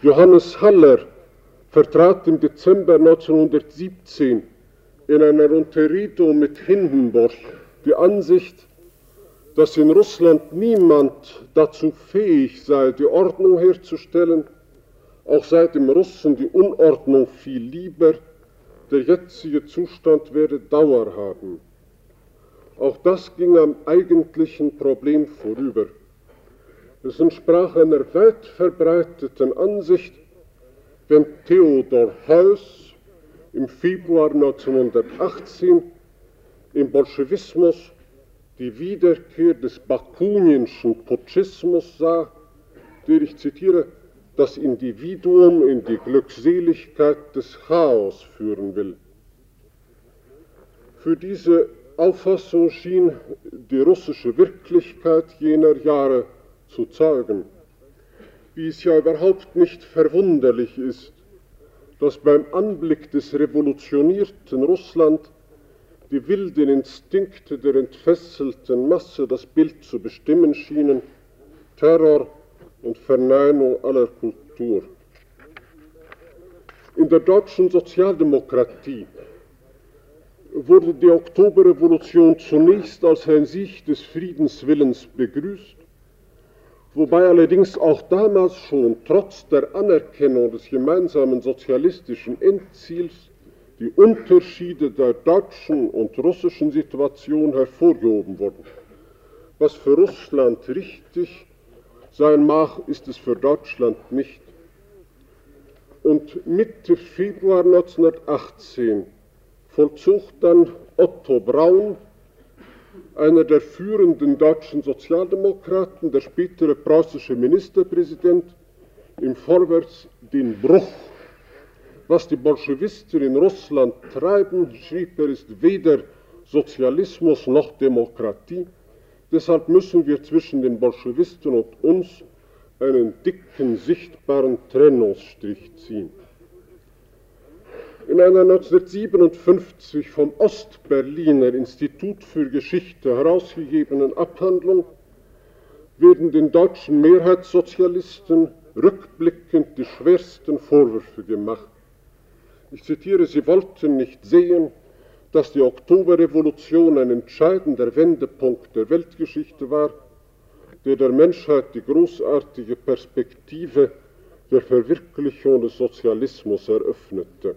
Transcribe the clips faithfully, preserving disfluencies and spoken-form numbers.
Johannes Haller vertrat im Dezember neunzehnhundertsiebzehn in einer Unterredung mit Hindenburg die Ansicht, dass in Russland niemand dazu fähig sei, die Ordnung herzustellen, auch sei dem Russen die Unordnung viel lieber, der jetzige Zustand werde Dauer haben. Auch das ging am eigentlichen Problem vorüber. Es entsprach einer weit verbreiteten Ansicht, wenn Theodor Heuss im Februar neunzehnhundertachtzehn im Bolschewismus die Wiederkehr des bakuninschen Putschismus sah, der, ich zitiere, das Individuum in die Glückseligkeit des Chaos führen will. Für diese Auffassung schien die russische Wirklichkeit jener Jahre zu zeugen, wie es ja überhaupt nicht verwunderlich ist, dass beim Anblick des revolutionierten Russland die wilden Instinkte der entfesselten Masse das Bild zu bestimmen schienen, Terror und Verneinung aller Kultur. In der deutschen Sozialdemokratie wurde die Oktoberrevolution zunächst als ein Sieg des Friedenswillens begrüßt, wobei allerdings auch damals schon trotz der Anerkennung des gemeinsamen sozialistischen Endziels die Unterschiede der deutschen und russischen Situation hervorgehoben wurden. Was für Russland richtig sein mag, ist es für Deutschland nicht. Und Mitte Februar neunzehnhundertachtzehn vollzog dann Otto Braun, einer der führenden deutschen Sozialdemokraten, der spätere preußische Ministerpräsident, im Vorwärts den Bruch. Was die Bolschewisten in Russland treiben, schrieb er, ist weder Sozialismus noch Demokratie. Deshalb müssen wir zwischen den Bolschewisten und uns einen dicken, sichtbaren Trennungsstrich ziehen. In einer neunzehnhundertsiebenundfünfzig vom Ostberliner Institut für Geschichte herausgegebenen Abhandlung werden den deutschen Mehrheitssozialisten rückblickend die schwersten Vorwürfe gemacht. Ich zitiere, sie wollten nicht sehen, dass die Oktoberrevolution ein entscheidender Wendepunkt der Weltgeschichte war, der der Menschheit die großartige Perspektive der Verwirklichung des Sozialismus eröffnete.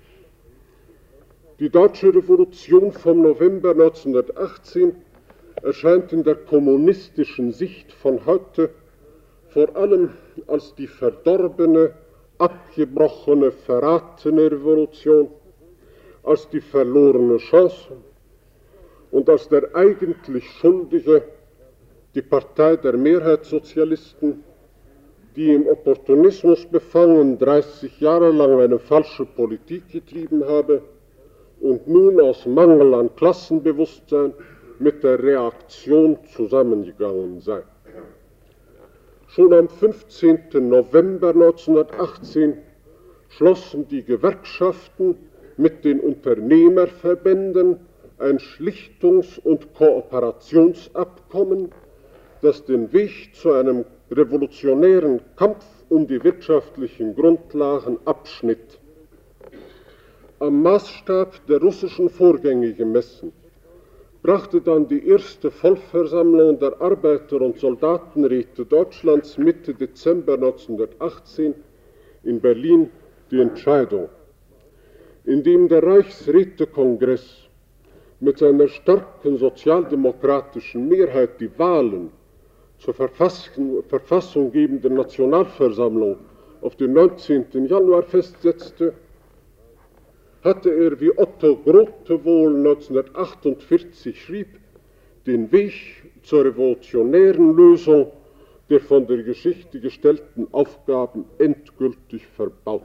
Die deutsche Revolution vom November neunzehnhundertachtzehn erscheint in der kommunistischen Sicht von heute vor allem als die verdorbene, abgebrochene, verratene Revolution, als die verlorene Chance und als der eigentlich Schuldige die Partei der Mehrheitssozialisten, die im Opportunismus befangen dreißig Jahre lang eine falsche Politik getrieben habe und nun aus Mangel an Klassenbewusstsein mit der Reaktion zusammengegangen sei. Schon am fünfzehnten November neunzehnhundertachtzehn schlossen die Gewerkschaften mit den Unternehmerverbänden ein Schlichtungs- und Kooperationsabkommen, das den Weg zu einem revolutionären Kampf um die wirtschaftlichen Grundlagen abschnitt. Am Maßstab der russischen Vorgänge gemessen, brachte dann die erste Vollversammlung der Arbeiter- und Soldatenräte Deutschlands Mitte Dezember neunzehnhundertachtzehn in Berlin die Entscheidung, indem der Reichsrätekongress mit seiner starken sozialdemokratischen Mehrheit die Wahlen zur Verfassung, verfassunggebenden Nationalversammlung auf den neunzehnten Januar festsetzte, hatte er, wie Otto Grote wohl neunzehnhundertachtundvierzig schrieb, den Weg zur revolutionären Lösung der von der Geschichte gestellten Aufgaben endgültig verbaut.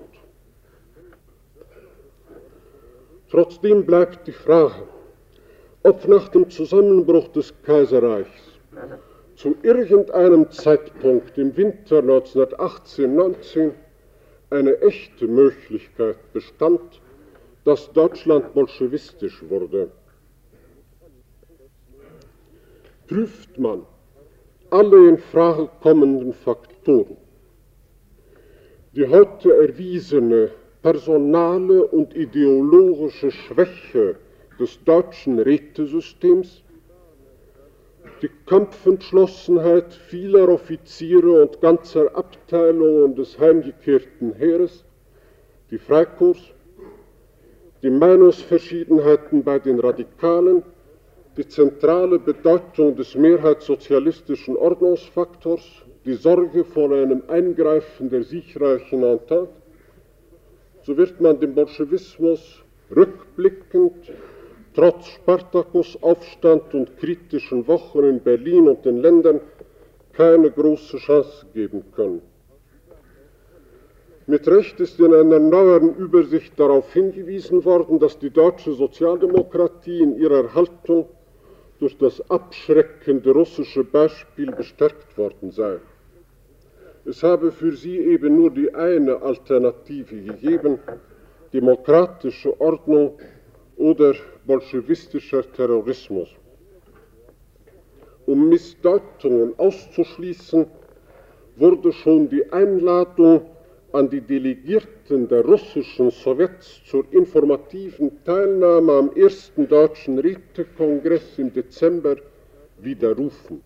Trotzdem bleibt die Frage, ob nach dem Zusammenbruch des Kaiserreichs zu irgendeinem Zeitpunkt im Winter neunzehnhundertachtzehn neunzehn eine echte Möglichkeit bestand, dass Deutschland bolschewistisch wurde. Prüft man alle in Frage kommenden Faktoren, Die heute erwiesene personale und ideologische Schwäche des deutschen Rätesystems, die Kampfentschlossenheit vieler Offiziere und ganzer Abteilungen des heimgekehrten Heeres, die Freikorps, die Meinungsverschiedenheiten bei den Radikalen, die zentrale Bedeutung des mehrheitssozialistischen Ordnungsfaktors, die Sorge vor einem Eingreifen der siegreichen Entente, so wird man dem Bolschewismus rückblickend trotz Spartakusaufstand und kritischen Wochen in Berlin und den Ländern keine große Chance geben können. Mit Recht ist in einer neueren Übersicht darauf hingewiesen worden, dass die deutsche Sozialdemokratie in ihrer Haltung durch das abschreckende russische Beispiel bestärkt worden sei. Es habe für sie eben nur die eine Alternative gegeben: demokratische Ordnung oder bolschewistischer Terrorismus. Um Missdeutungen auszuschließen, wurde schon die Einladung an die Delegierten der russischen Sowjets zur informativen Teilnahme am ersten deutschen Rätekongress im Dezember widerrufen.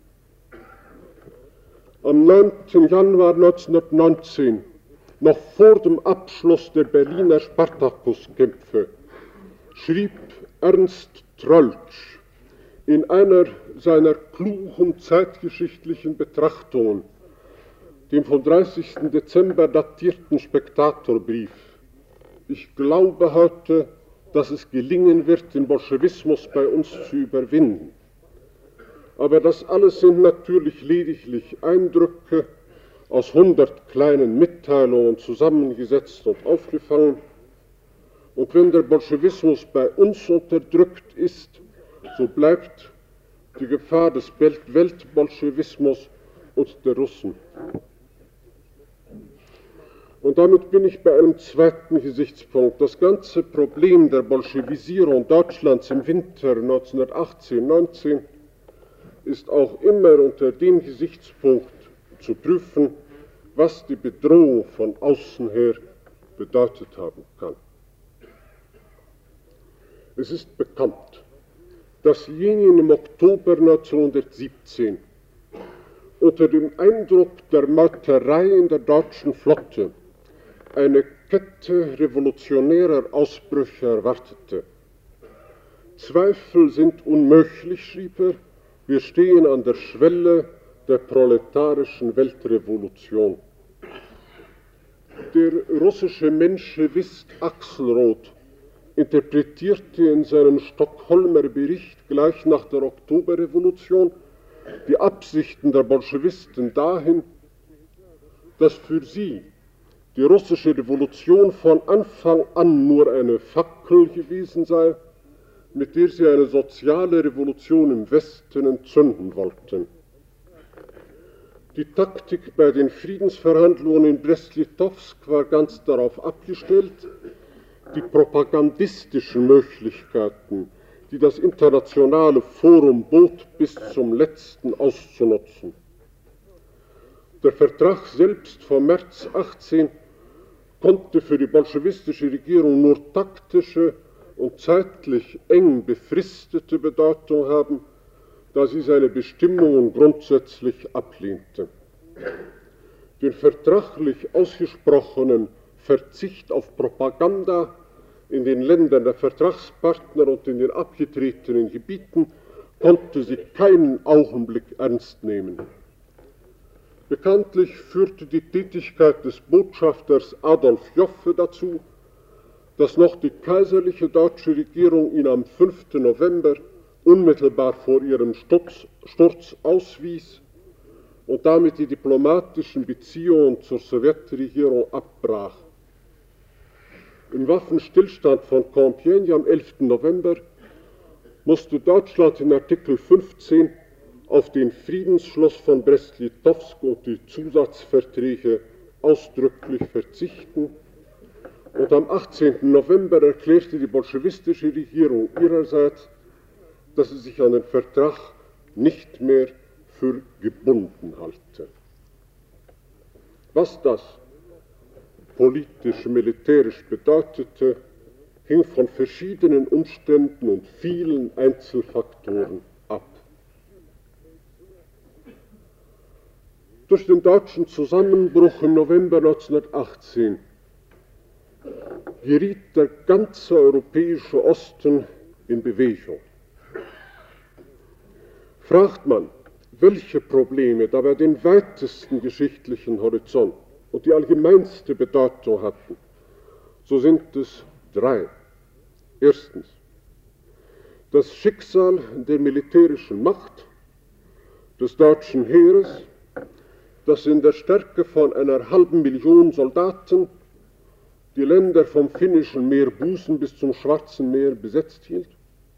Am neunten Januar neunzehnhundertneunzehn, noch vor dem Abschluss der Berliner Spartakuskämpfe, schrieb Ernst Troeltsch in einer seiner klugen zeitgeschichtlichen Betrachtungen, dem vom dreißigsten Dezember datierten Spektatorbrief: Ich glaube heute, dass es gelingen wird, den Bolschewismus bei uns zu überwinden. Aber das alles sind natürlich lediglich Eindrücke aus hundert kleinen Mitteilungen zusammengesetzt und aufgefangen. Und wenn der Bolschewismus bei uns unterdrückt ist, so bleibt die Gefahr des Weltbolschewismus und der Russen. Und damit bin ich bei einem zweiten Gesichtspunkt. Das ganze Problem der Bolschewisierung Deutschlands im Winter neunzehnhundertachtzehn neunzehn ist auch immer unter dem Gesichtspunkt zu prüfen, was die Bedrohung von außen her bedeutet haben kann. Es ist bekannt, dass Lenin im Oktober neunzehnhundertsiebzehn unter dem Eindruck der Meuterei in der deutschen Flotte eine Kette revolutionärer Ausbrüche erwartete. Zweifel sind unmöglich, schrieb er, wir stehen an der Schwelle der proletarischen Weltrevolution. Der russische Menschewist Axelrod interpretierte in seinem Stockholmer Bericht gleich nach der Oktoberrevolution die Absichten der Bolschewisten dahin, dass für sie die russische Revolution von Anfang an nur eine Fackel gewesen sei, mit der sie eine soziale Revolution im Westen entzünden wollten. Die Taktik bei den Friedensverhandlungen in Brest-Litowsk war ganz darauf abgestellt, die propagandistischen Möglichkeiten, die das internationale Forum bot, bis zum letzten auszunutzen. Der Vertrag selbst vom März achtzehn konnte für die bolschewistische Regierung nur taktische und zeitlich eng befristete Bedeutung haben, da sie seine Bestimmungen grundsätzlich ablehnte. Den vertraglich ausgesprochenen Verzicht auf Propaganda in den Ländern der Vertragspartner und in den abgetretenen Gebieten konnte sie keinen Augenblick ernst nehmen. Bekanntlich führte die Tätigkeit des Botschafters Adolf Joffe dazu, dass noch die kaiserliche deutsche Regierung ihn am fünften November unmittelbar vor ihrem Sturz, Sturz auswies und damit die diplomatischen Beziehungen zur Sowjetregierung abbrach. Im Waffenstillstand von Compiègne am elften November musste Deutschland in Artikel fünfzehn auf den Friedensschluss von Brest-Litowsk und die Zusatzverträge ausdrücklich verzichten. Und am achtzehnten November erklärte die bolschewistische Regierung ihrerseits, dass sie sich an den Vertrag nicht mehr für gebunden halte. Was das politisch-militärisch bedeutete, hing von verschiedenen Umständen und vielen Einzelfaktoren ab. Durch den deutschen Zusammenbruch im November neunzehnhundertachtzehn geriet der ganze europäische Osten in Bewegung. Fragt man, welche Probleme dabei den weitesten geschichtlichen Horizont und die allgemeinste Bedeutung hatten, so sind es drei. Erstens, das Schicksal der militärischen Macht des deutschen Heeres, das in der Stärke von einer halben Million Soldaten die Länder vom Finnischen Meerbusen bis zum Schwarzen Meer besetzt hielt.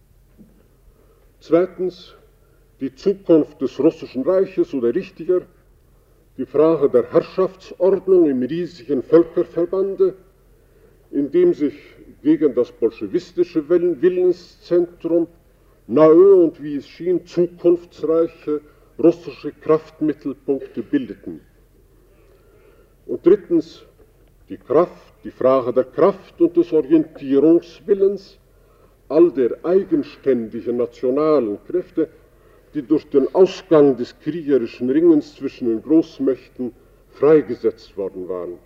Zweitens, die Zukunft des Russischen Reiches oder richtiger, die Frage der Herrschaftsordnung im riesigen Völkerverbande, in dem sich gegen das bolschewistische Willenszentrum neue und, wie es schien, zukunftsreiche russische Kraftmittelpunkte bildeten. Und drittens, die Kraft, die Frage der Kraft und des Orientierungswillens all der eigenständigen nationalen Kräfte, die durch den Ausgang des kriegerischen Ringens zwischen den Großmächten freigesetzt worden waren.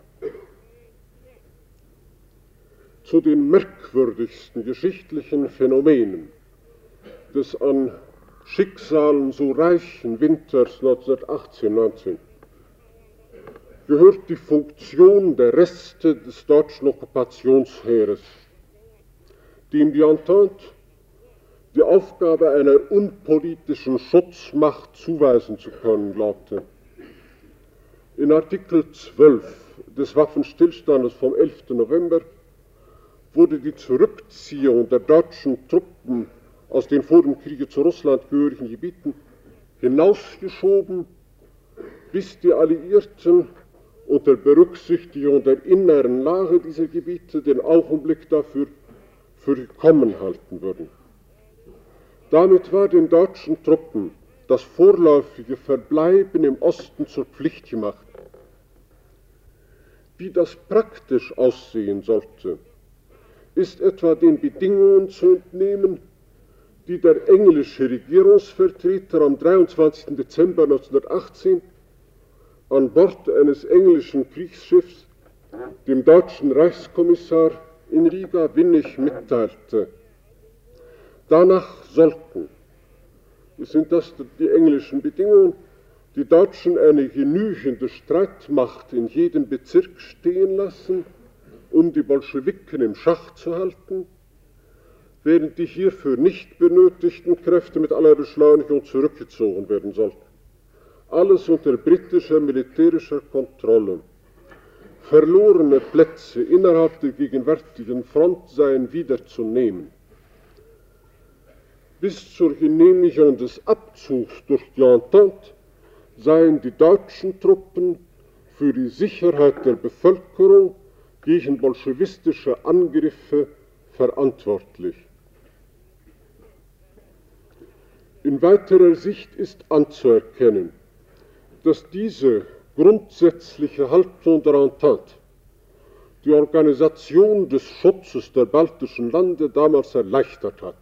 Zu den merkwürdigsten geschichtlichen Phänomenen des an Schicksalen so reichen Winters neunzehnhundertachtzehn neunzehn gehört die Funktion der Reste des deutschen Okkupationsheeres, dem die Entente die Aufgabe einer unpolitischen Schutzmacht zuweisen zu können glaubte. In Artikel zwölf des Waffenstillstandes vom elften November wurde die Zurückziehung der deutschen Truppen aus den vor dem Kriege zu Russland gehörigen Gebieten hinausgeschoben, bis die Alliierten unter Berücksichtigung der inneren Lage dieser Gebiete den Augenblick dafür für gekommen halten würden. Damit war den deutschen Truppen das vorläufige Verbleiben im Osten zur Pflicht gemacht. Wie das praktisch aussehen sollte, ist etwa den Bedingungen zu entnehmen, die der englische Regierungsvertreter am dreiundzwanzigsten Dezember neunzehnhundertachtzehn an Bord eines englischen Kriegsschiffs dem deutschen Reichskommissar in Riga Winnig mitteilte. Danach sollten, sind das die englischen Bedingungen, die Deutschen eine genügende Streitmacht in jedem Bezirk stehen lassen, um die Bolschewiken im Schach zu halten, während die hierfür nicht benötigten Kräfte mit aller Beschleunigung zurückgezogen werden sollten. Alles unter britischer militärischer Kontrolle. Verlorene Plätze innerhalb der gegenwärtigen Front seien wiederzunehmen. Bis zur Genehmigung des Abzugs durch die Entente seien die deutschen Truppen für die Sicherheit der Bevölkerung gegen bolschewistische Angriffe verantwortlich. In weiterer Sicht ist anzuerkennen, dass diese grundsätzliche Haltung der Entente die Organisation des Schutzes der baltischen Lande damals erleichtert hat.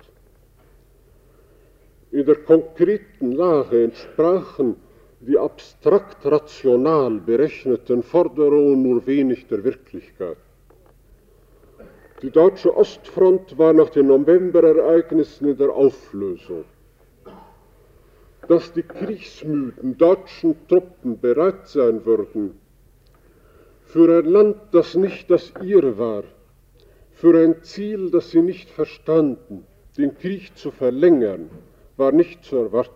In der konkreten Lage entsprachen die abstrakt rational berechneten Forderungen nur wenig der Wirklichkeit. Die deutsche Ostfront war nach den Novemberereignissen in der Auflösung. Dass die kriegsmüden deutschen Truppen bereit sein würden, für ein Land, das nicht das ihre war, für ein Ziel, das sie nicht verstanden, den Krieg zu verlängern, war nicht zu erwarten.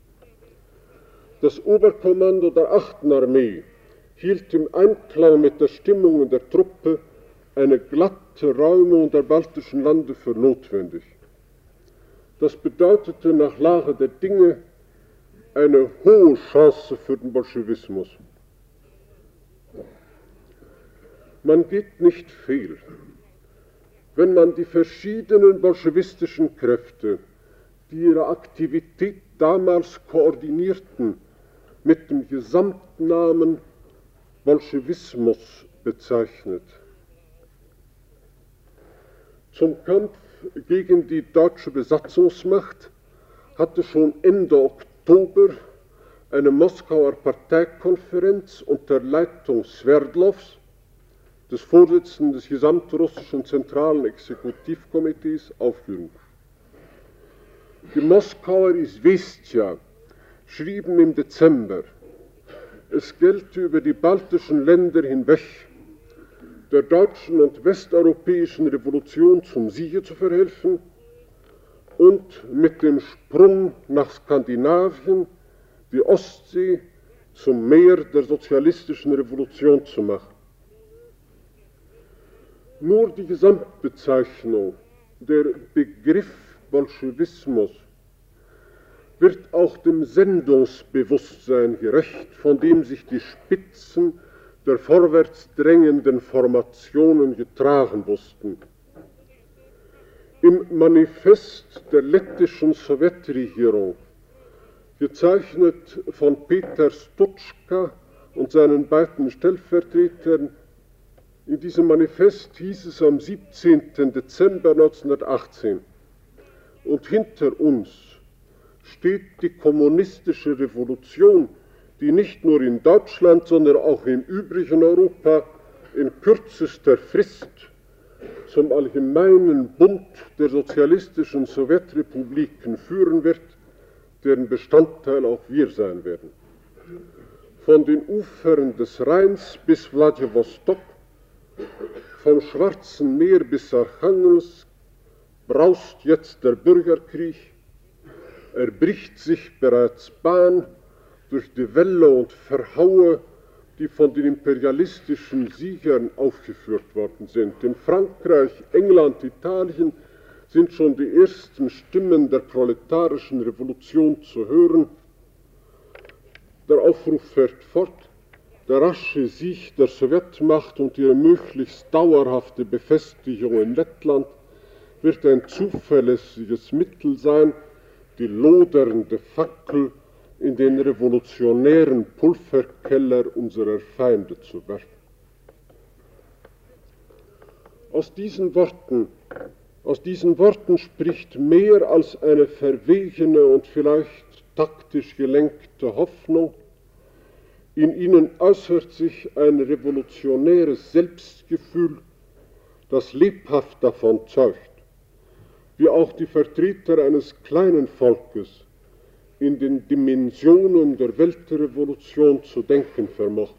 Das Oberkommando der achten Armee hielt im Einklang mit der Stimmung in der Truppe eine glatte Räumung der baltischen Lande für notwendig. Das bedeutete nach Lage der Dinge eine hohe Chance für den Bolschewismus. Man geht nicht fehl, wenn man die verschiedenen bolschewistischen Kräfte, die ihre Aktivität damals koordinierten, mit dem Gesamtnamen Bolschewismus bezeichnet. Zum Kampf gegen die deutsche Besatzungsmacht hatte schon Ende Oktober eine Moskauer Parteikonferenz unter Leitung Sverdlows, des Vorsitzenden des gesamtrussischen Zentralen Exekutivkomitees, aufgerufen. Die Moskauer Izvestja schrieben im Dezember, es gelte über die baltischen Länder hinweg der deutschen und westeuropäischen Revolution zum Siege zu verhelfen und mit dem Sprung nach Skandinavien die Ostsee zum Meer der sozialistischen Revolution zu machen. Nur die Gesamtbezeichnung, der Begriff Bolschewismus, wird auch dem Sendungsbewusstsein gerecht, von dem sich die Spitzen der vorwärts drängenden Formationen getragen wussten. Im Manifest der lettischen Sowjetregierung, gezeichnet von Peter Stutschka und seinen beiden Stellvertretern, in diesem Manifest hieß es am siebzehnten Dezember neunzehnhundertachtzehn, und hinter uns steht die kommunistische Revolution, die nicht nur in Deutschland, sondern auch im übrigen Europa in kürzester Frist zum allgemeinen Bund der sozialistischen Sowjetrepubliken führen wird, deren Bestandteil auch wir sein werden. Von den Ufern des Rheins bis Wladiwostok, vom Schwarzen Meer bis Archangelsk braust jetzt der Bürgerkrieg. Er bricht sich bereits Bahn durch die Wälle und Verhaue, die von den imperialistischen Siegern aufgeführt worden sind. In Frankreich, England, Italien sind schon die ersten Stimmen der proletarischen Revolution zu hören. Der Aufruf fährt fort. Der rasche Sieg der Sowjetmacht und ihre möglichst dauerhafte Befestigung in Lettland wird ein zuverlässiges Mittel sein, die lodernde Fackel in den revolutionären Pulverkeller unserer Feinde zu werfen. Aus diesen Worten, aus diesen Worten spricht mehr als eine verwegene und vielleicht taktisch gelenkte Hoffnung. In ihnen äußert sich ein revolutionäres Selbstgefühl, das lebhaft davon zeugt, wie auch die Vertreter eines kleinen Volkes in den Dimensionen der Weltrevolution zu denken vermochten.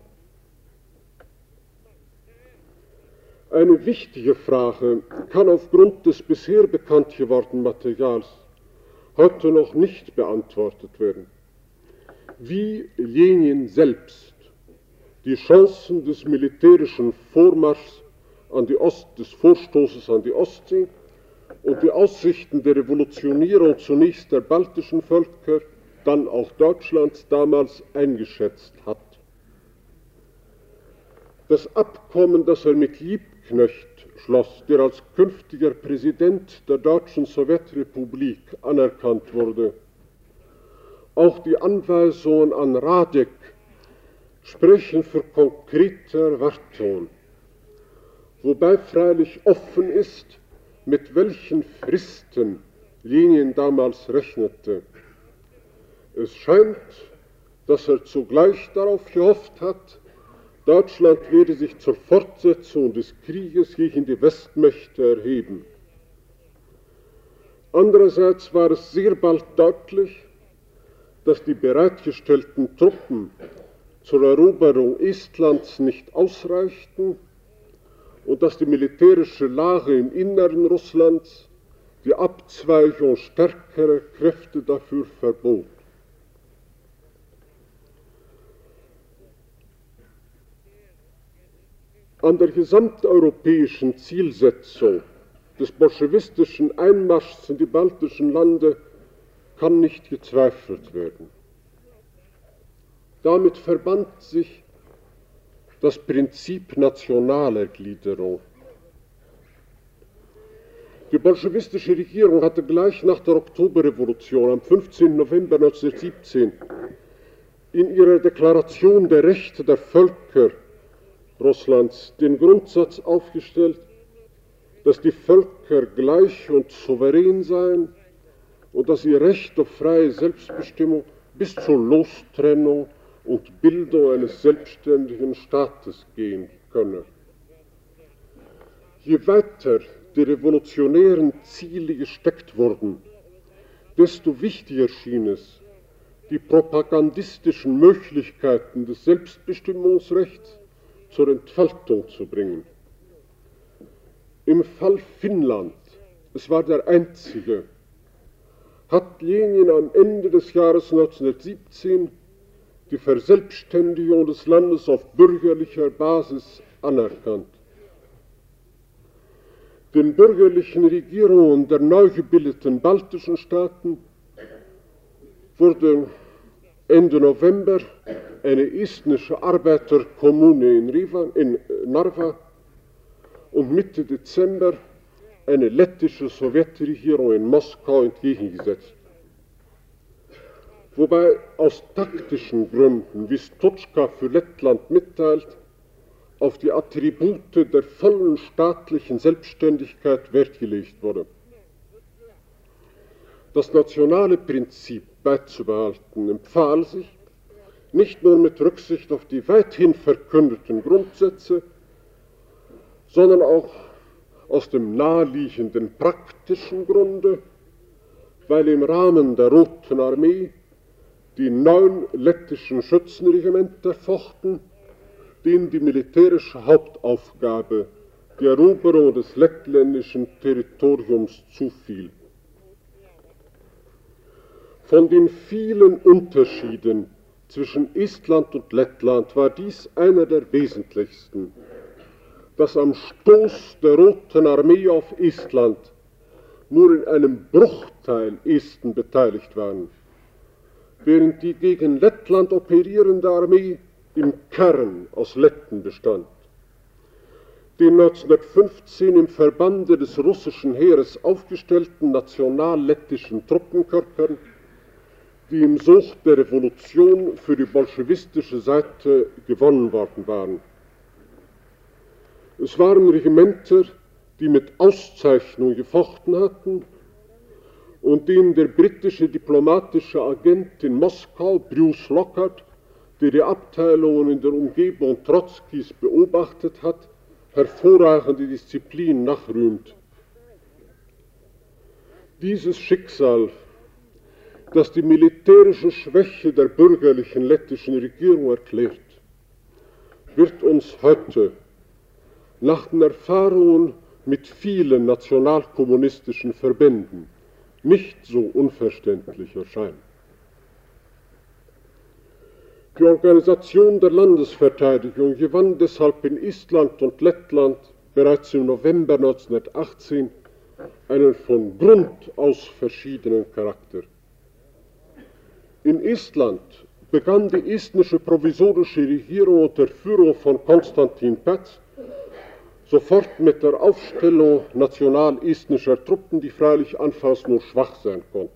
Eine wichtige Frage kann aufgrund des bisher bekannt gewordenen Materials heute noch nicht beantwortet werden. Wie Lenin selbst die Chancen des militärischen Vormarschs an die Ost, des Vorstoßes an die Ostsee und die Aussichten der Revolutionierung zunächst der baltischen Völker, dann auch Deutschlands damals eingeschätzt hat. Das Abkommen, das er mit Liebknecht schloss, der als künftiger Präsident der deutschen Sowjetrepublik anerkannt wurde, auch die Anweisungen an Radek sprechen für konkrete Erwartungen, wobei freilich offen ist, mit welchen Fristen Lenin damals rechnete. Es scheint, dass er zugleich darauf gehofft hat, Deutschland werde sich zur Fortsetzung des Krieges gegen die Westmächte erheben. Andererseits war es sehr bald deutlich, dass die bereitgestellten Truppen zur Eroberung Estlands nicht ausreichten und dass die militärische Lage im Inneren Russlands die Abzweigung stärkerer Kräfte dafür verbot. An der gesamteuropäischen Zielsetzung des bolschewistischen Einmarschs in die baltischen Lande kann nicht gezweifelt werden. Damit verband sich das Prinzip nationaler Gliederung. Die bolschewistische Regierung hatte gleich nach der Oktoberrevolution am fünfzehnten November neunzehnhundertsiebzehn in ihrer Deklaration der Rechte der Völker Russlands den Grundsatz aufgestellt, dass die Völker gleich und souverän seien und dass ihr Recht auf freie Selbstbestimmung bis zur Lostrennung und Bildung eines selbstständigen Staates gehen könne. Je weiter die revolutionären Ziele gesteckt wurden, desto wichtiger schien es, die propagandistischen Möglichkeiten des Selbstbestimmungsrechts zur Entfaltung zu bringen. Im Fall Finnland, es war der einzige, hat Lenin am Ende des Jahres neunzehnhundertsiebzehn die Verselbstständigung des Landes auf bürgerlicher Basis anerkannt. Den bürgerlichen Regierungen der neu gebildeten baltischen Staaten wurde Ende November eine estnische Arbeiterkommune in, Riva, in Narva und Mitte Dezember eine lettische Sowjetregierung in Moskau entgegengesetzt. Wobei aus taktischen Gründen, wie Stočka für Lettland mitteilt, auf die Attribute der vollen staatlichen Selbstständigkeit Wert gelegt wurde. Das nationale Prinzip beizubehalten empfahl sich, nicht nur mit Rücksicht auf die weithin verkündeten Grundsätze, sondern auch aus dem naheliegenden praktischen Grunde, weil im Rahmen der Roten Armee die neun lettischen Schützenregimenter fochten, denen die militärische Hauptaufgabe die Eroberung des lettländischen Territoriums zufiel. Von den vielen Unterschieden zwischen Estland und Lettland war dies einer der wesentlichsten, dass am Stoß der Roten Armee auf Estland nur in einem Bruchteil Esten beteiligt waren, während die gegen Lettland operierende Armee im Kern aus Letten bestand. Den neunzehnhundertfünfzehn im Verbande des russischen Heeres aufgestellten national-lettischen Truppenkörpern, die im Sog der Revolution für die bolschewistische Seite gewonnen worden waren. Es waren Regimenter, die mit Auszeichnung gefochten hatten und denen der britische diplomatische Agent in Moskau, Bruce Lockhart, der die Abteilungen in der Umgebung Trotzkis beobachtet hat, hervorragende Disziplin nachrühmt. Dieses Schicksal, das die militärische Schwäche der bürgerlichen lettischen Regierung erklärt, wird uns heute nach den Erfahrungen mit vielen nationalkommunistischen Verbänden nicht so unverständlich erscheinen. Die Organisation der Landesverteidigung gewann deshalb in Estland und Lettland bereits im November neunzehnhundertachtzehn einen von Grund aus verschiedenen Charakter. In Estland begann die estnische provisorische Regierung unter Führung von Konstantin Päts sofort mit der Aufstellung national-estnischer Truppen, die freilich anfangs nur schwach sein konnten.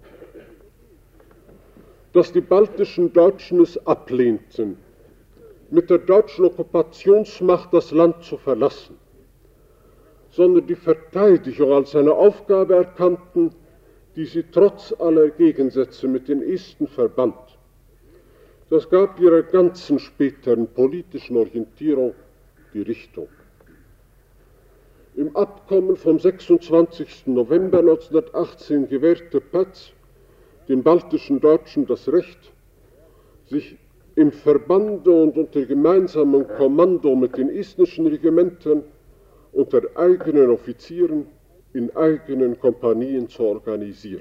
Dass die baltischen Deutschen es ablehnten, mit der deutschen Okkupationsmacht das Land zu verlassen, sondern die Verteidigung als eine Aufgabe erkannten, die sie trotz aller Gegensätze mit den Esten verband. Das gab ihrer ganzen späteren politischen Orientierung die Richtung. Im Abkommen vom sechsundzwanzigsten November neunzehnhundertachtzehn gewährte Päts den baltischen Deutschen das Recht, sich im Verbande und unter gemeinsamem Kommando mit den estnischen Regimentern unter eigenen Offizieren in eigenen Kompanien zu organisieren.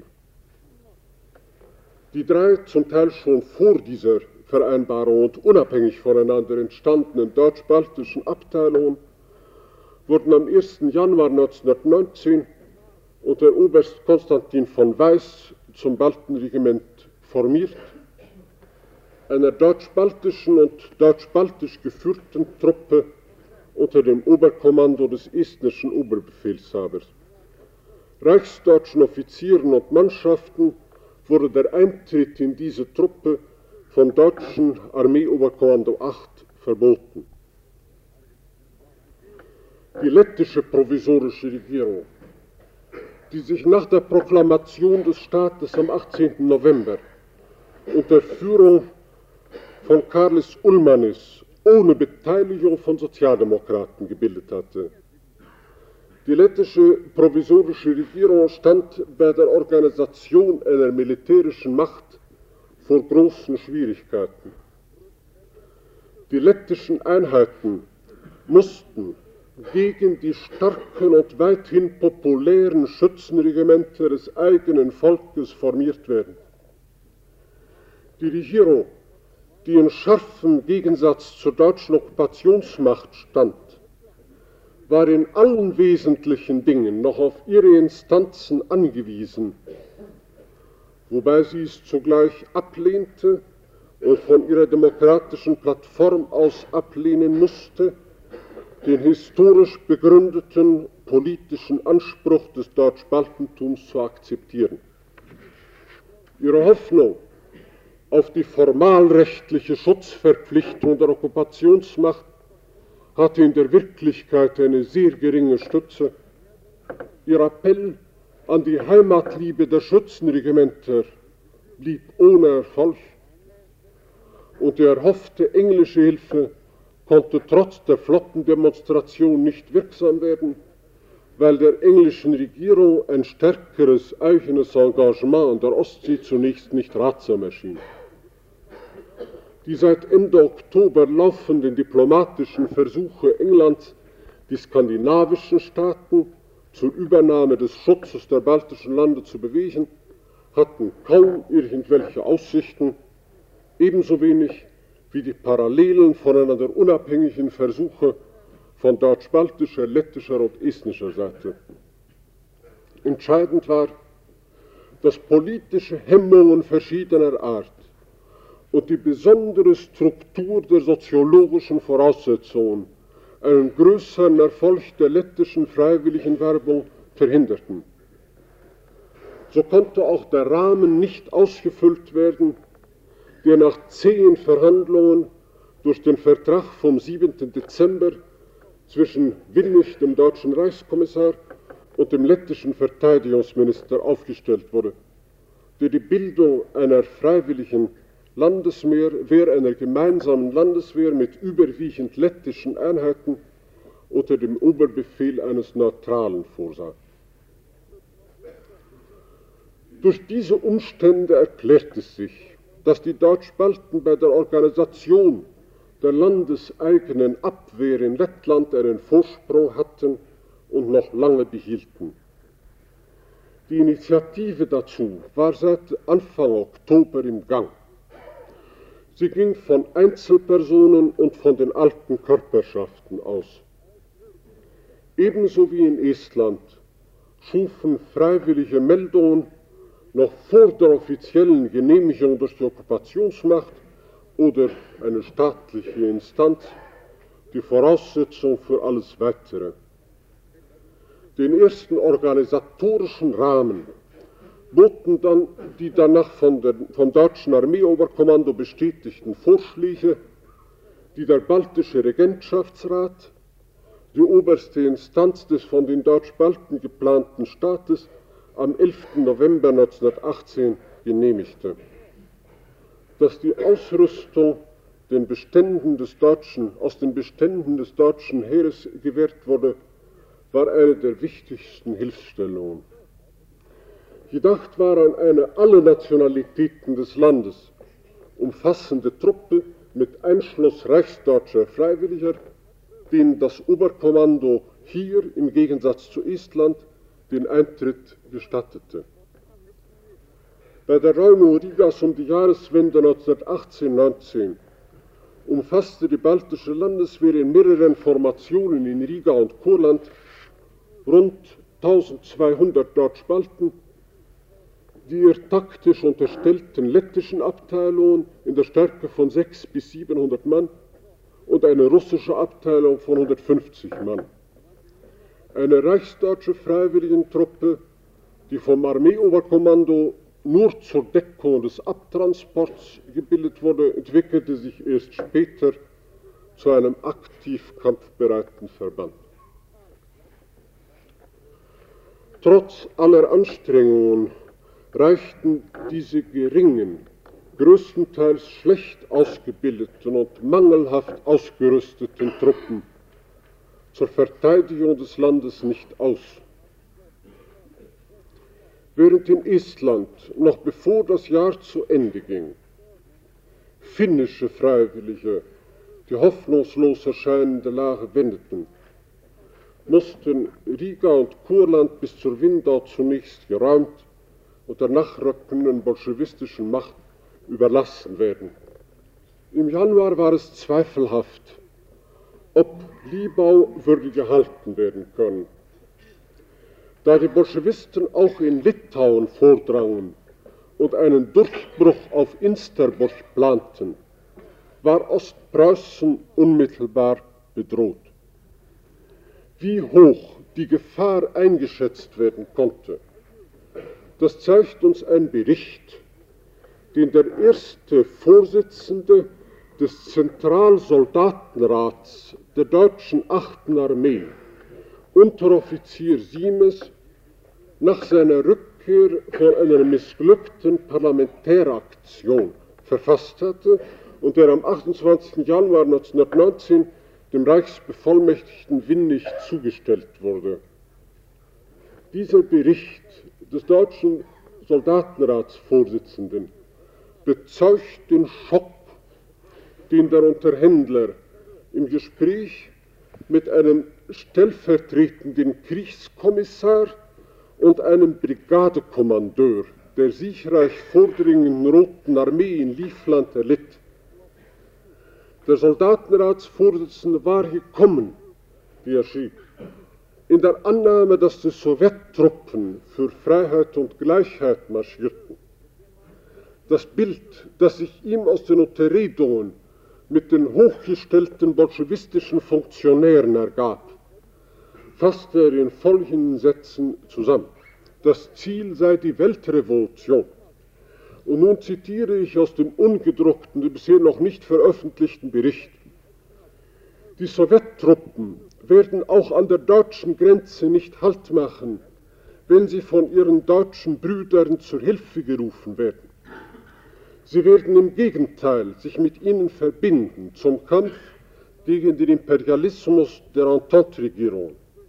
Die drei zum Teil schon vor dieser Vereinbarung und unabhängig voneinander entstandenen deutsch-baltischen Abteilungen wurden am ersten Januar neunzehnhundertneunzehn unter Oberst Konstantin von Weiß zum Baltenregiment formiert, einer deutsch-baltischen und deutsch-baltisch geführten Truppe unter dem Oberkommando des estnischen Oberbefehlshabers. Reichsdeutschen Offizieren und Mannschaften wurde der Eintritt in diese Truppe vom deutschen Armeeoberkommando acht verboten. Die lettische provisorische Regierung, die sich nach der Proklamation des Staates am achtzehnten November unter Führung von Karlis Ulmanis ohne Beteiligung von Sozialdemokraten gebildet hatte. Die lettische provisorische Regierung stand bei der Organisation einer militärischen Macht vor großen Schwierigkeiten. Die lettischen Einheiten mussten gegen die starken und weithin populären Schützenregimenter des eigenen Volkes formiert werden. Die Regierung, die in scharfem Gegensatz zur deutschen Okkupationsmacht stand, war in allen wesentlichen Dingen noch auf ihre Instanzen angewiesen, wobei sie es zugleich ablehnte und von ihrer demokratischen Plattform aus ablehnen musste, den historisch begründeten politischen Anspruch des Deutschbaltentums zu akzeptieren. Ihre Hoffnung auf die formalrechtliche Schutzverpflichtung der Okkupationsmacht hatte in der Wirklichkeit eine sehr geringe Stütze. Ihr Appell an die Heimatliebe der Schützenregimenter blieb ohne Erfolg und die erhoffte englische Hilfe konnte trotz der Flottendemonstration nicht wirksam werden, weil der englischen Regierung ein stärkeres eigenes Engagement an der Ostsee zunächst nicht ratsam erschien. Die seit Ende Oktober laufenden diplomatischen Versuche Englands, die skandinavischen Staaten zur Übernahme des Schutzes der baltischen Lande zu bewegen, hatten kaum irgendwelche Aussichten, ebenso wenig wie die parallelen voneinander unabhängigen Versuche von deutsch-baltischer, lettischer und estnischer Seite. Entscheidend war, dass politische Hemmungen verschiedener Art und die besondere Struktur der soziologischen Voraussetzungen einen größeren Erfolg der lettischen Freiwilligenwerbung verhinderten. So konnte auch der Rahmen nicht ausgefüllt werden, der nach zähen Verhandlungen durch den Vertrag vom siebenten Dezember zwischen Willich, dem deutschen Reichskommissar, und dem lettischen Verteidigungsminister aufgestellt wurde, der die Bildung einer freiwilligen Landeswehr, einer gemeinsamen Landeswehr mit überwiegend lettischen Einheiten unter dem Oberbefehl eines Neutralen vorsah. Durch diese Umstände erklärte sich, dass die Deutschbalten bei der Organisation der landeseigenen Abwehr in Lettland einen Vorsprung hatten und noch lange behielten. Die Initiative dazu war seit Anfang Oktober im Gang. Sie ging von Einzelpersonen und von den alten Körperschaften aus. Ebenso wie in Estland schufen freiwillige Meldungen noch vor der offiziellen Genehmigung durch die Okkupationsmacht oder eine staatliche Instanz die Voraussetzung für alles Weitere. Den ersten organisatorischen Rahmen boten dann die danach von der, vom deutschen Armeeoberkommando bestätigten Vorschläge, die der baltische Regentschaftsrat, die oberste Instanz des von den Deutsch-Balten geplanten Staates, am elften November neunzehnhundertachtzehn genehmigte. Dass die Ausrüstung den Beständen des deutschen, aus den Beständen des deutschen Heeres gewährt wurde, war eine der wichtigsten Hilfsstellungen. Gedacht war an eine alle Nationalitäten des Landes umfassende Truppe mit Einschluss reichsdeutscher Freiwilliger, denen das Oberkommando hier im Gegensatz zu Estland den Eintritt gestattete. Bei der Räumung Rigas um die Jahreswende neunzehnhundertachtzehn neunzehn umfasste die baltische Landeswehr in mehreren Formationen in Riga und Kurland rund tausendzweihundert Deutsch-Balten, die ihr taktisch unterstellten lettischen Abteilungen in der Stärke von sechshundert bis siebenhundert Mann und eine russische Abteilung von hundertfünfzig Mann. Eine reichsdeutsche Freiwilligentruppe, die vom Armeeoberkommando nur zur Deckung des Abtransports gebildet wurde, entwickelte sich erst später zu einem aktiv kampfbereiten Verband. Trotz aller Anstrengungen reichten diese geringen, größtenteils schlecht ausgebildeten und mangelhaft ausgerüsteten Truppen zur Verteidigung des Landes nicht aus. Während in Estland, noch bevor das Jahr zu Ende ging, finnische Freiwillige die hoffnungslos erscheinende Lage wendeten, mussten Riga und Kurland bis zur Windau zunächst geräumt und der nachrückenden bolschewistischen Macht überlassen werden. Im Januar war es zweifelhaft, ob Libau würde gehalten werden können. Da die Bolschewisten auch in Litauen vordrangen und einen Durchbruch auf Insterburg planten, war Ostpreußen unmittelbar bedroht. Wie hoch die Gefahr eingeschätzt werden konnte, das zeigt uns ein Bericht, den der erste Vorsitzende des Zentralsoldatenrats der deutschen achten Armee, Unteroffizier Siemes, nach seiner Rückkehr von einer missglückten Parlamentäraktion verfasst hatte und der am achtundzwanzigsten Januar neunzehnhundertneunzehn dem Reichsbevollmächtigten Winnig zugestellt wurde. Dieser Bericht des deutschen Soldatenratsvorsitzenden bezeugt den Schock, den der Unterhändler im Gespräch mit einem stellvertretenden Kriegskommissar und einem Brigadekommandeur der siegreich vordringenden Roten Armee in Livland erlitt. Der Soldatenratsvorsitzende war gekommen, wie er schrieb, in der Annahme, dass die Sowjettruppen für Freiheit und Gleichheit marschierten. Das Bild, das sich ihm aus den Unterredungen mit den hochgestellten bolschewistischen Funktionären ergab, fasste er in folgenden Sätzen zusammen. Das Ziel sei die Weltrevolution. Und nun zitiere ich aus dem ungedruckten, bisher noch nicht veröffentlichten Bericht. Die Sowjettruppen werden auch an der deutschen Grenze nicht Halt machen, wenn sie von ihren deutschen Brüdern zur Hilfe gerufen werden. Sie werden im Gegenteil sich mit ihnen verbinden zum Kampf gegen den Imperialismus der Entente-Regierung.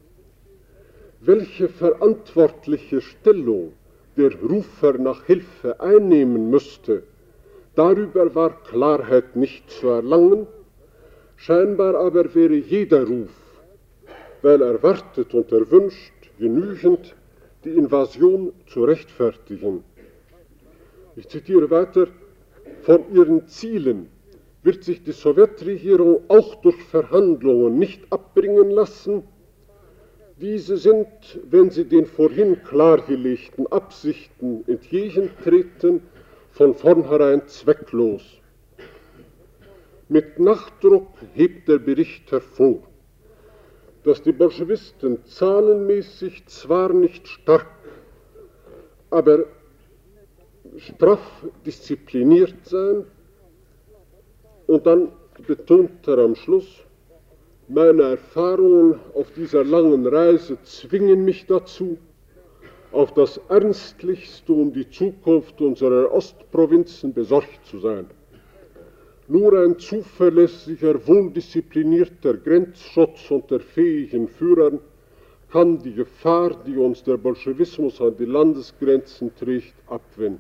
Welche verantwortliche Stellung der Rufer nach Hilfe einnehmen müsste, darüber war Klarheit nicht zu erlangen, scheinbar aber wäre jeder Ruf, weil erwartet und erwünscht, genügend, die Invasion zu rechtfertigen. Ich zitiere weiter, von ihren Zielen wird sich die Sowjetregierung auch durch Verhandlungen nicht abbringen lassen. Diese sind, wenn sie den vorhin klargelegten Absichten entgegentreten, von vornherein zwecklos. Mit Nachdruck hebt der Bericht hervor, dass die Bolschewisten zahlenmäßig zwar nicht stark, aber straff diszipliniert seien, und dann betont er am Schluss, meine Erfahrungen auf dieser langen Reise zwingen mich dazu, auf das Ernstlichste um die Zukunft unserer Ostprovinzen besorgt zu sein. Nur ein zuverlässiger, wohldisziplinierter Grenzschutz unter fähigen Führern kann die Gefahr, die uns der Bolschewismus an die Landesgrenzen trägt, abwenden.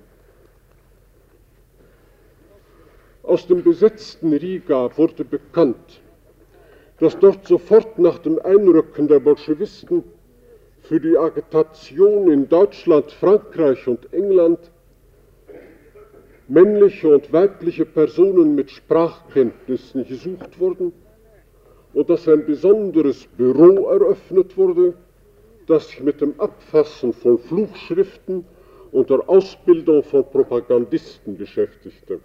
Aus dem besetzten Riga wurde bekannt, dass dort sofort nach dem Einrücken der Bolschewisten für die Agitation in Deutschland, Frankreich und England männliche und weibliche Personen mit Sprachkenntnissen gesucht wurden und dass ein besonderes Büro eröffnet wurde, das sich mit dem Abfassen von Fluchschriften und der Ausbildung von Propagandisten beschäftigte.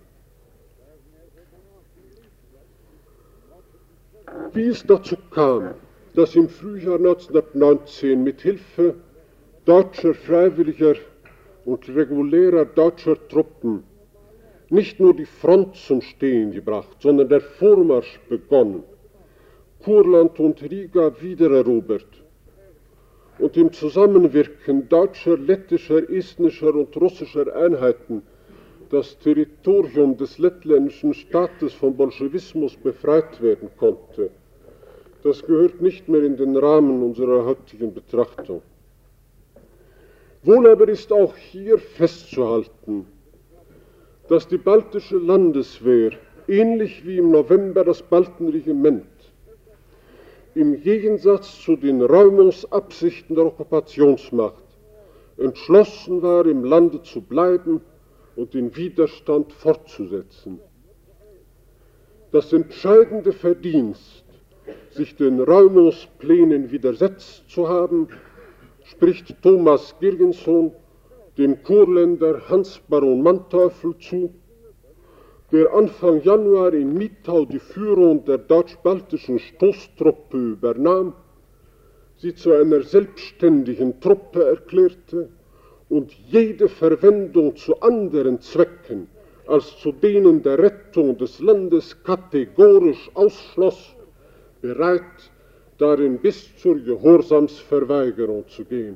Wie es dazu kam, dass im Frühjahr neunzehnhundertneunzehn mit Hilfe deutscher Freiwilliger und regulärer deutscher Truppen nicht nur die Front zum Stehen gebracht, sondern der Vormarsch begonnen, Kurland und Riga wiedererobert und im Zusammenwirken deutscher, lettischer, estnischer und russischer Einheiten das Territorium des lettländischen Staates vom Bolschewismus befreit werden konnte, das gehört nicht mehr in den Rahmen unserer heutigen Betrachtung. Wohl aber ist auch hier festzuhalten, dass die baltische Landeswehr, ähnlich wie im November das Baltenregiment, im Gegensatz zu den Räumungsabsichten der Okkupationsmacht entschlossen war, im Lande zu bleiben und den Widerstand fortzusetzen. Das entscheidende Verdienst, sich den Räumungsplänen widersetzt zu haben, spricht Thomas Girgensson dem Kurländer Hans Baron Manteuffel zu, der Anfang Januar in Mitau die Führung der deutsch-baltischen Stoßtruppe übernahm, sie zu einer selbstständigen Truppe erklärte und jede Verwendung zu anderen Zwecken als zu denen der Rettung des Landes kategorisch ausschloss, bereit, darin bis zur Gehorsamsverweigerung zu gehen.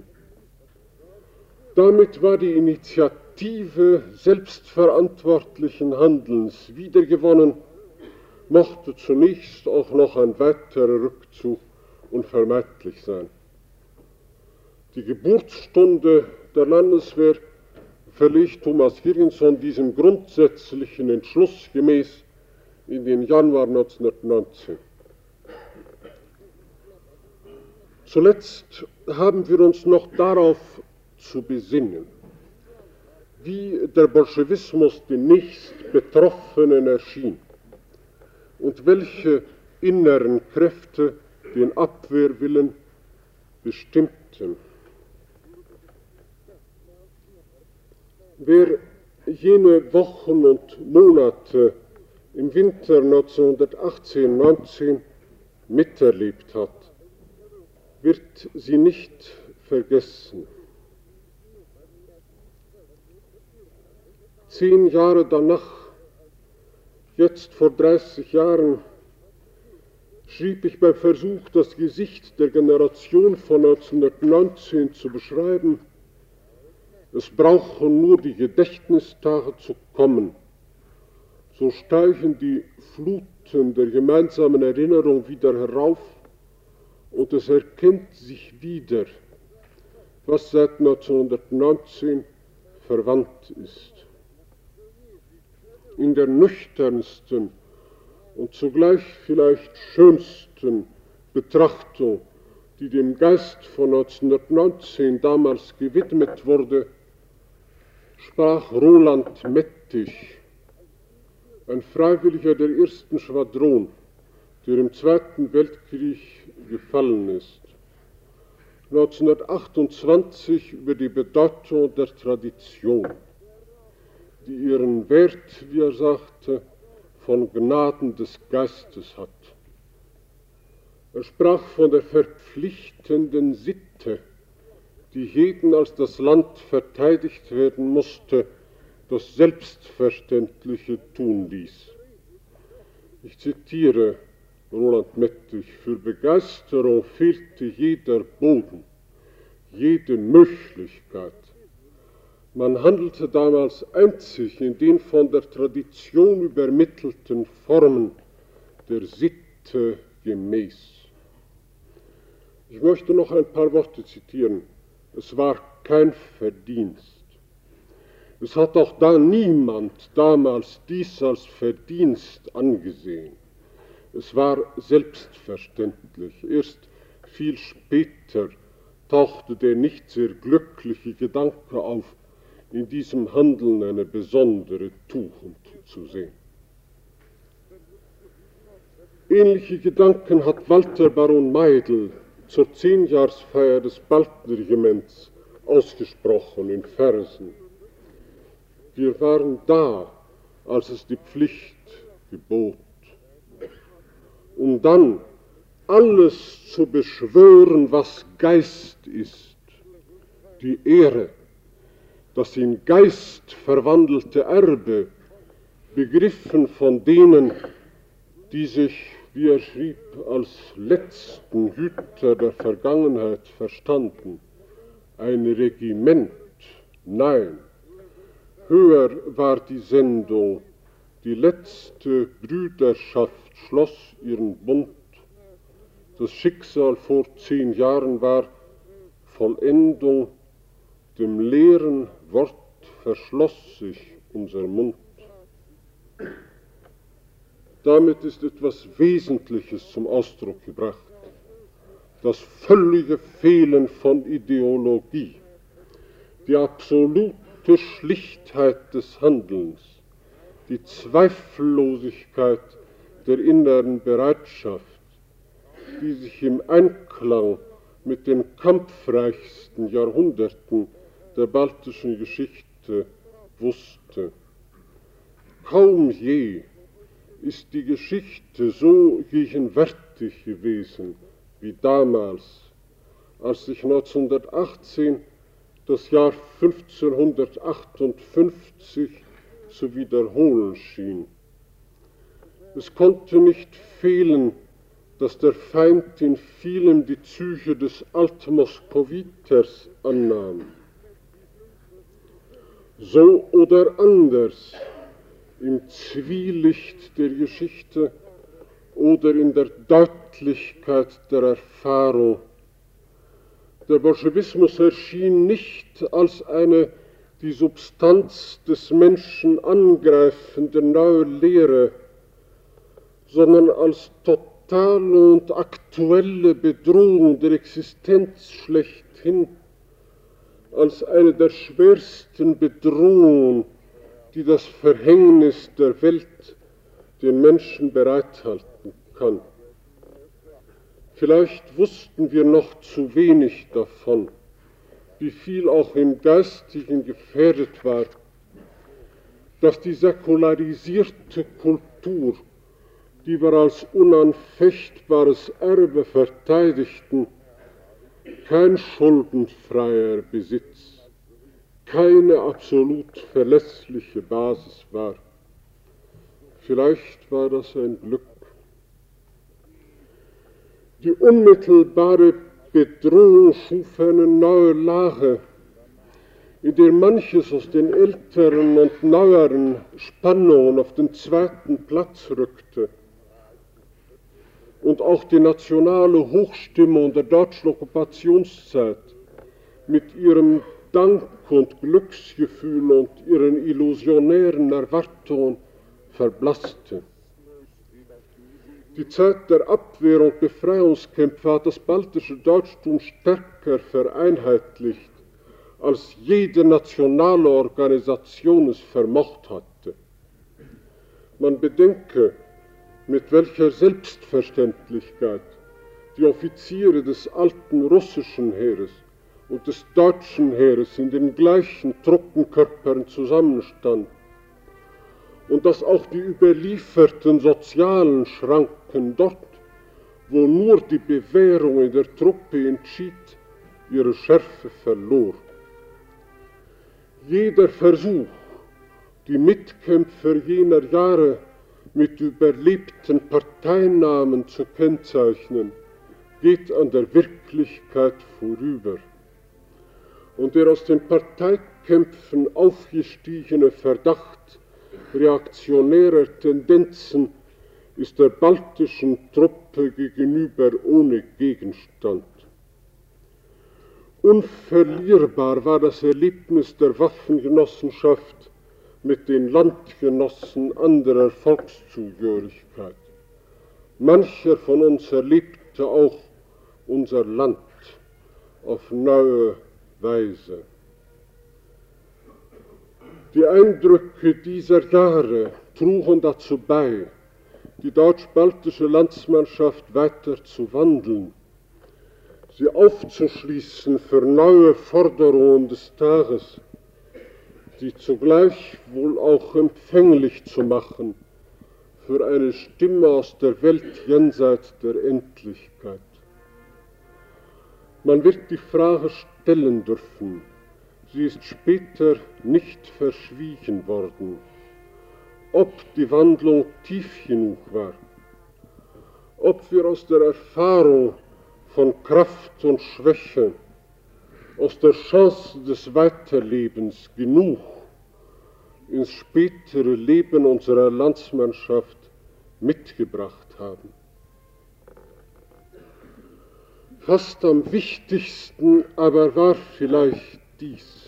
Damit war die Initiative selbstverantwortlichen Handelns wiedergewonnen, mochte zunächst auch noch ein weiterer Rückzug unvermeidlich sein. Die Geburtsstunde der Landeswehr verlegt Thomas Girgensson diesem grundsätzlichen Entschluss gemäß in den Januar neunzehnhundertneunzehn. Zuletzt haben wir uns noch darauf zu besinnen, wie der Bolschewismus den Nächstbetroffenen erschien und welche inneren Kräfte den Abwehrwillen bestimmten. Wer jene Wochen und Monate im Winter neunzehnhundertachtzehn neunzehn miterlebt hat, wird sie nicht vergessen. Zehn Jahre danach, jetzt vor dreißig Jahren, schrieb ich beim Versuch, das Gesicht der Generation von neunzehnhundertneunzehn zu beschreiben: Es brauchen nur die Gedächtnistage zu kommen, so steigen die Fluten der gemeinsamen Erinnerung wieder herauf und es erkennt sich wieder, was seit neunzehnhundertneunzehn verwandt ist. In der nüchternsten und zugleich vielleicht schönsten Betrachtung, die dem Geist von neunzehnhundertneunzehn damals gewidmet wurde, sprach Roland Mettich, ein Freiwilliger der ersten Schwadron, der im Zweiten Weltkrieg gefallen ist, neunzehnhundertachtundzwanzig über die Bedeutung der Tradition, die ihren Wert, wie er sagte, von Gnaden des Geistes hat. Er sprach von der verpflichtenden Sitte, die jeden, als das Land verteidigt werden musste, das Selbstverständliche tun ließ. Ich zitiere Roland Mettich: Für Begeisterung fehlte jeder Boden, jede Möglichkeit. Man handelte damals einzig in den von der Tradition übermittelten Formen der Sitte gemäß. Ich möchte noch ein paar Worte zitieren. Es war kein Verdienst. Es hat auch da niemand damals dies als Verdienst angesehen. Es war selbstverständlich. Erst viel später tauchte der nicht sehr glückliche Gedanke auf, in diesem Handeln eine besondere Tugend zu sehen. Ähnliche Gedanken hat Walter Baron Meidl zur Zehnjahrsfeier des Baltenregiments ausgesprochen in Versen. Wir waren da, als es die Pflicht gebot, um dann alles zu beschwören, was Geist ist, die Ehre, das in Geist verwandelte Erbe, begriffen von denen, die sich wie er schrieb, als letzten Hüter der Vergangenheit verstanden. Ein Regiment, nein, höher war die Sendung, die letzte Brüderschaft schloss ihren Bund. Das Schicksal vor zehn Jahren war Vollendung, dem leeren Wort verschloss sich unser Mund. Damit ist etwas Wesentliches zum Ausdruck gebracht. Das völlige Fehlen von Ideologie, die absolute Schlichtheit des Handelns, die Zweifellosigkeit der inneren Bereitschaft, die sich im Einklang mit den kampfreichsten Jahrhunderten der baltischen Geschichte wusste. Kaum je ist die Geschichte so gegenwärtig gewesen wie damals, als sich neunzehnhundertachtzehn das Jahr fünfzehnhundertachtundfünfzig zu wiederholen schien. Es konnte nicht fehlen, dass der Feind in vielem die Züge des Altmoskowiters annahm. So oder anders, im Zwielicht der Geschichte oder in der Deutlichkeit der Erfahrung. Der Bolschewismus erschien nicht als eine die Substanz des Menschen angreifende neue Lehre, sondern als totale und aktuelle Bedrohung der Existenz schlechthin, als eine der schwersten Bedrohungen, die das Verhängnis der Welt den Menschen bereithalten kann. Vielleicht wussten wir noch zu wenig davon, wie viel auch im Geistigen gefährdet war, dass die säkularisierte Kultur, die wir als unanfechtbares Erbe verteidigten, kein schuldenfreier Besitz, keine absolut verlässliche Basis war. Vielleicht war das ein Glück. Die unmittelbare Bedrohung schuf eine neue Lage, in der manches aus den älteren und neueren Spannungen auf den zweiten Platz rückte. Und auch die nationale Hochstimmung der deutschen Okkupationszeit mit ihrem Dank und Glücksgefühl und ihren illusionären Erwartungen verblasste. Die Zeit der Abwehr und Befreiungskämpfe hat das baltische Deutschtum stärker vereinheitlicht, als jede nationale Organisation es vermocht hatte. Man bedenke, mit welcher Selbstverständlichkeit die Offiziere des alten russischen Heeres und des deutschen Heeres in den gleichen Truppenkörpern zusammenstanden und dass auch die überlieferten sozialen Schranken dort, wo nur die Bewährung in der Truppe entschied, ihre Schärfe verlor. Jeder Versuch, die Mitkämpfer jener Jahre mit überlebten Parteinamen zu kennzeichnen, geht an der Wirklichkeit vorüber. Und der aus den Parteikämpfen aufgestiegene Verdacht reaktionärer Tendenzen ist der baltischen Truppe gegenüber ohne Gegenstand. Unverlierbar war das Erlebnis der Waffengenossenschaft mit den Landgenossen anderer Volkszugehörigkeit. Mancher von uns erlebte auch unser Land auf neue Weise. Die Eindrücke dieser Jahre trugen dazu bei, die deutsch-baltische Landsmannschaft weiter zu wandeln, sie aufzuschließen für neue Forderungen des Tages, sie zugleich wohl auch empfänglich zu machen für eine Stimme aus der Welt jenseits der Endlichkeit. Man wird die Frage stellen dürfen, sie ist später nicht verschwiegen worden, ob die Wandlung tief genug war, ob wir aus der Erfahrung von Kraft und Schwäche, aus der Chance des Weiterlebens genug ins spätere Leben unserer Landsmannschaft mitgebracht haben. Fast am wichtigsten aber war vielleicht dies: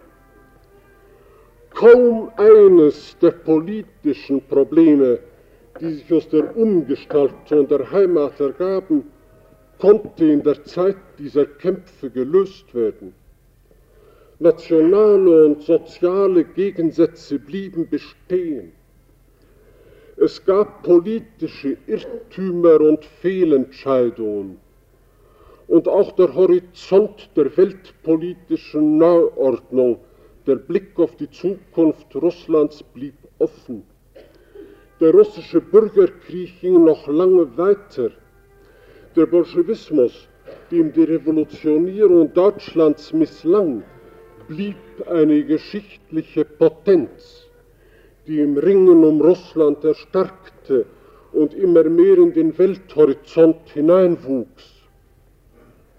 Kaum eines der politischen Probleme, die sich aus der Umgestaltung der Heimat ergaben, konnte in der Zeit dieser Kämpfe gelöst werden. Nationale und soziale Gegensätze blieben bestehen. Es gab politische Irrtümer und Fehlentscheidungen. Und auch der Horizont der weltpolitischen Neuordnung, der Blick auf die Zukunft Russlands blieb offen. Der russische Bürgerkrieg ging noch lange weiter. Der Bolschewismus, dem die Revolutionierung Deutschlands misslang, blieb eine geschichtliche Potenz, die im Ringen um Russland erstarkte und immer mehr in den Welthorizont hineinwuchs.